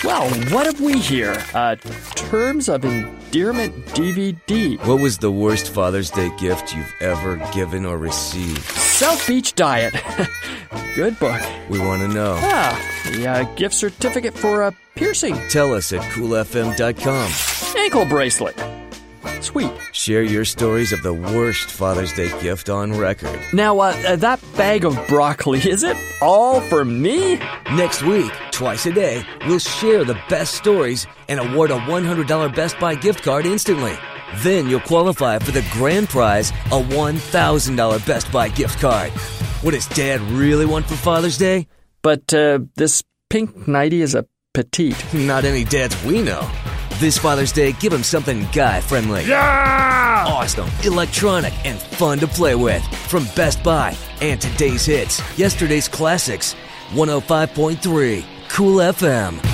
Well, what have we here? Terms of Endearment DVD. What was the worst Father's Day gift you've ever given or received? South Beach Diet. Good book. We want to know. The gift certificate for a piercing. Tell us at coolfm.com. Ankle bracelet. Sweet. Share your stories of the worst Father's Day gift on record. Now, that bag of broccoli, is it all for me? Next week, twice a day, we'll share the best stories and award a $100 Best Buy gift card instantly. Then you'll qualify for the grand prize, a $1,000 Best Buy gift card. What does Dad really want for Father's Day? But this pink nightie is a petite. Not any dads we know. This Father's Day, give him something guy-friendly. Yeah! Awesome, electronic, and fun to play with. From Best Buy and today's hits, yesterday's classics. 105.3 Cool FM.